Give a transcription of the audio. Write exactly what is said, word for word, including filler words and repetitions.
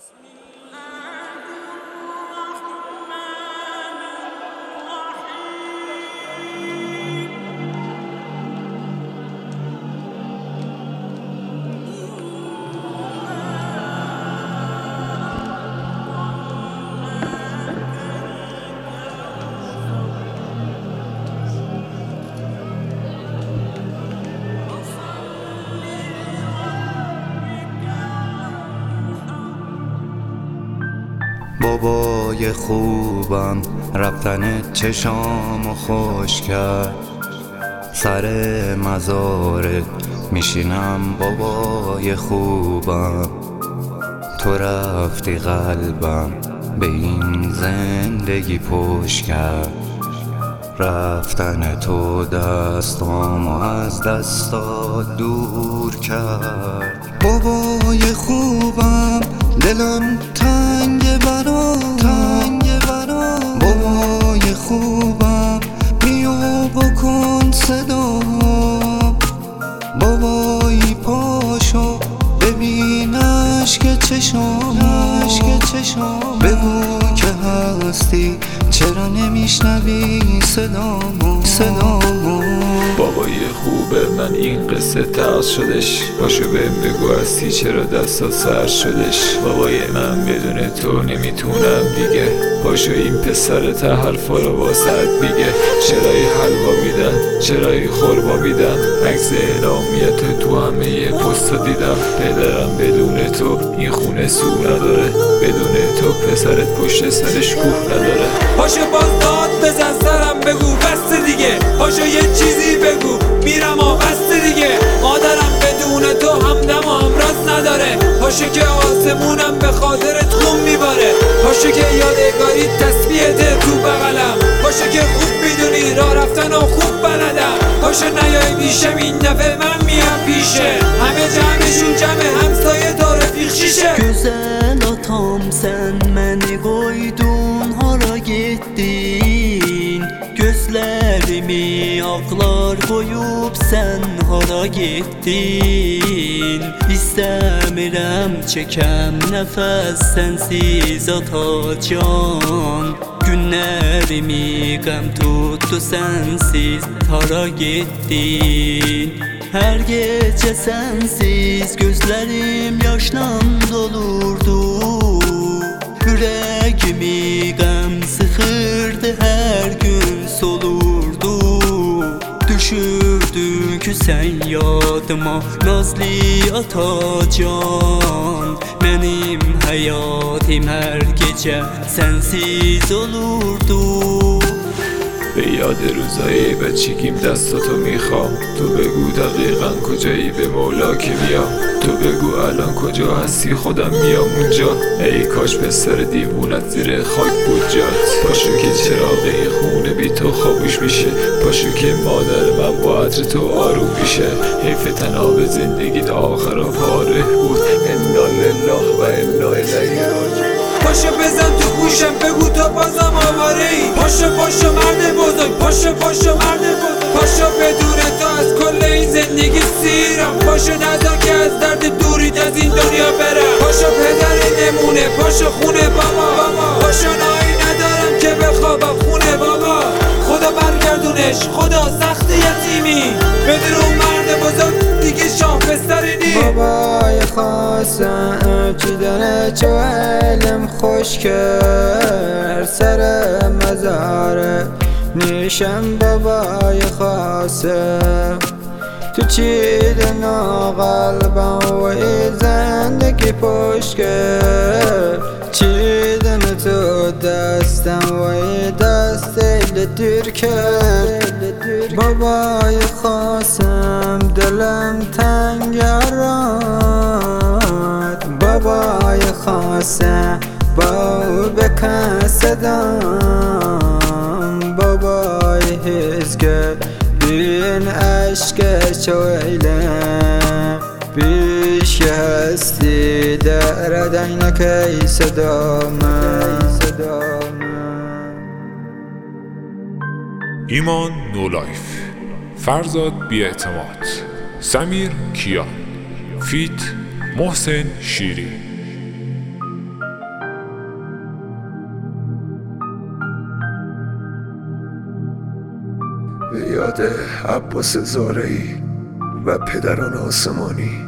بابای خوبم رفتن چشامو خوش کرد، سر مزارت میشینم بابای خوبم. تو رفتی قلبم به این زندگی پشت کرد، رفتن تو دستامو از دستات دور کرد. بابای خوبم دلم تنگ برام تنگ برام بابای خوبم بیا بکن صدا، بابایی پاشو ببین اشک چشام اشک چشام بگو که هستی چرا نمیشنوی صدامو صدامو. بابای خوبه من این قصه تقص شدش، پاشو بهم بگو هستی چرا دستا سر شدش. بابای من بدون تو نمیتونم دیگه، پاشو این پسرت حرفا رو واسط بگه. چرایی حلوا میدن چرایی خورما میدن، عکس اعلامیت تو همه پستا دیدم. پدرم بدون تو این خونه سو نداره، بدون تو پسرت پشت سرش کوه نداره. پاشو باز داد بزن سرم بگو بسته دیگه، پاشو یه چیزی بگو میرم و بسته دیگه. مادرم بدون تو همدم و همراز نداره، پاشو که آسمونم به خاطرت خون میباره. پاشو که یادگاری تسبیحت تو بغلم، پاشو که خوب میدونی راه رفتن و خوب بلدم. پاشو نیای پیشم این دفعه من میام پیشه، همه جمعشون جمع همسایه تا رفیق şişe. Güzel atam sen beni koydun hara gittin, gözlerimi ağlar koyup sen hara gittin. İstəmirəm çəkəm nəfəs sensiz atacan, günlərimi qəm tutdu sensiz hara gittin. Her gece sensiz gözlerim yaşla dolurdu, yüreğimi gəm sıxırdı her gün solurdu. Düşürdün ki sen yadıma nazlı atacan, benim hayatım her gece sensiz olurdu. به یاد روزایی بچگیم دستاتو میخوام، تو بگو دقیقا کجایی به مولا که بیام. تو بگو الان کجا هستی خودم میام اونجا، ای کاش پسر دیوونت زیر خاک بود جات. پاشو که چراغ این خونه بی تو خاموش میشه، پاشو که مادر من با عطر تو آروم میشه. حیف تناب زندگیت آخرا پاره بود، انا لله و انا الیه راجعون. پاشو بزن تو گوشم بگو تا بازم آواره ای، پاشو پاشو مرد بزرگ، پاشو پاشو مرد بزرگ. پاشو بدون تو از کل این زندگی سیرم، پاشو نذار که از درد دورید از این دنیا برم. پاشو پدر نمونه پاشو خونه بابا، پاشو نایی ندارم که بخوابم خونه بابا. خدا برگردونش خدا سخت یتیمی، بدون اون مرد بزرگ دیگه شاه پسری نی. بابای خواستم چی داره چه علم خوش کرد، سر مزاره نیشم بابای خواستم. تو چیدن قلبم و ای زندگی پشت کرد، چیدن تو دستم و ای دست دل دیر کرد. بابای خواستم دلم تنگ راد، بابای خواستم با بکن صدام. بابای هزگه بین عشق شویله، بیش هستی در دینک ای صدام. ایمان نولایف، فرزاد بی‌اعتماد، سمیر کیان، فیت محسن شیری. به یاد عباس زارعی و پدران آسمانی.